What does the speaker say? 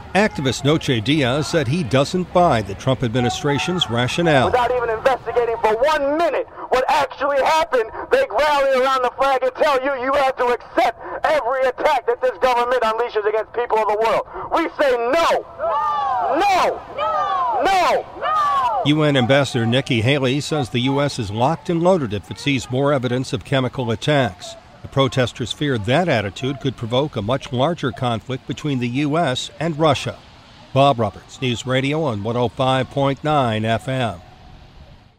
Activist Noche Diaz said he doesn't buy the Trump administration's rationale. Without even investigating for 1 minute what actually happened, they rally around the flag and tell you you have to accept every attack that this government unleashes against people of the world. We say no. No. No. No. No. UN Ambassador Nikki Haley says the U.S. is locked and loaded if it sees more evidence of chemical attacks. The protesters fear that attitude could provoke a much larger conflict between the U.S. and Russia. Bob Roberts, News Radio on 105.9 FM.